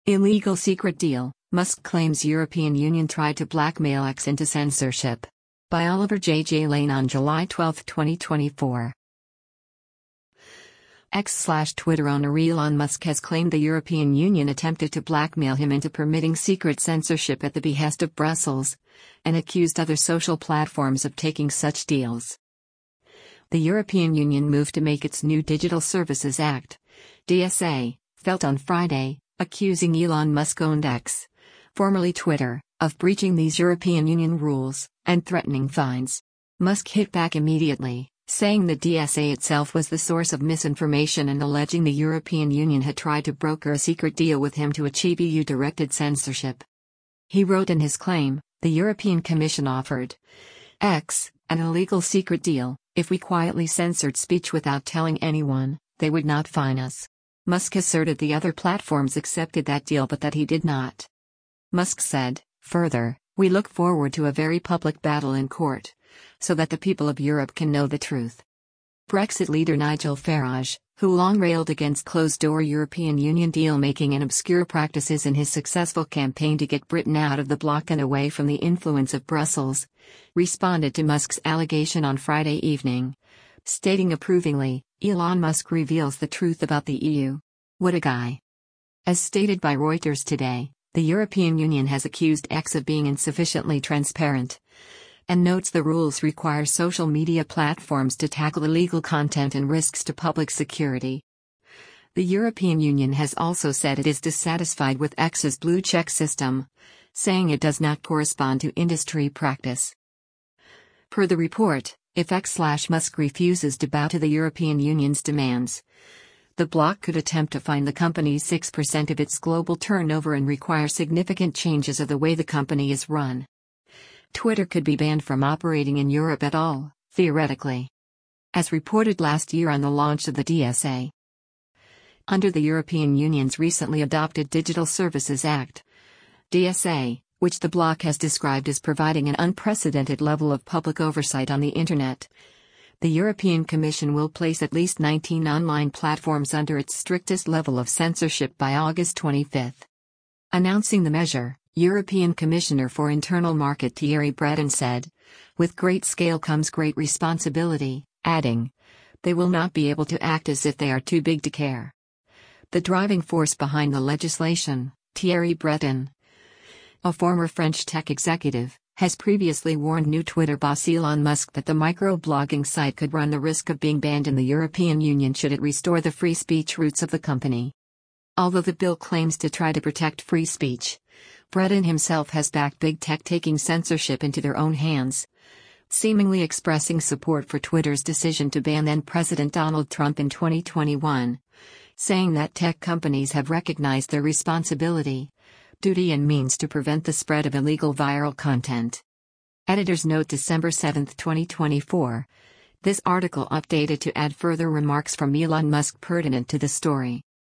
Illegal secret deal, Musk claims European Union tried to blackmail X into censorship. By Oliver J. Lane on July 12, 2024. X/Twitter owner Elon Musk has claimed the European Union attempted to blackmail him into permitting secret censorship at the behest of Brussels, and accused other social platforms of taking such deals. The European Union moved to make its new Digital Services Act, DSA, felt on Friday, accusing Elon Musk-owned X, formerly Twitter, of breaching these European Union rules, and threatening fines. Musk hit back immediately, saying the DSA itself was the source of misinformation and alleging the European Union had tried to broker a secret deal with him to achieve EU-directed censorship. He wrote in his claim, "The European Commission offered X an illegal secret deal. If we quietly censored speech without telling anyone, they would not fine us." Musk asserted the other platforms accepted that deal but that he did not. Musk said, further, "We look forward to a very public battle in court, so that the people of Europe can know the truth." Brexit leader Nigel Farage, who long railed against closed-door European Union deal-making and obscure practices in his successful campaign to get Britain out of the bloc and away from the influence of Brussels, responded to Musk's allegation on Friday evening, stating approvingly, "Elon Musk reveals the truth about the EU. What a guy." As stated by Reuters today, the European Union has accused X of being insufficiently transparent, and notes the rules require social media platforms to tackle illegal content and risks to public security. The European Union has also said it is dissatisfied with X's blue check system, saying it does not correspond to industry practice. Per the report, if X/Musk refuses to bow to the European Union's demands, the bloc could attempt to fine the company 6% of its global turnover and require significant changes of the way the company is run. Twitter could be banned from operating in Europe at all, theoretically. As reported last year on the launch of the DSA. Under the European Union's recently adopted Digital Services Act, DSA, which the bloc has described as providing an unprecedented level of public oversight on the Internet, the European Commission will place at least 19 online platforms under its strictest level of censorship by August 25. Announcing the measure, European Commissioner for Internal Market Thierry Breton said, "With great scale comes great responsibility," adding, "They will not be able to act as if they are too big to care." The driving force behind the legislation, Thierry Breton, a former French tech executive, has previously warned new Twitter boss Elon Musk that the microblogging site could run the risk of being banned in the European Union should it restore the free speech roots of the company. Although the bill claims to try to protect free speech, Breton himself has backed big tech taking censorship into their own hands, seemingly expressing support for Twitter's decision to ban then-President Donald Trump in 2021, saying that tech companies have recognized their responsibility, duty and means to prevent the spread of illegal viral content. Editor's note December 7, 2024. This article updated to add further remarks from Elon Musk pertinent to the story.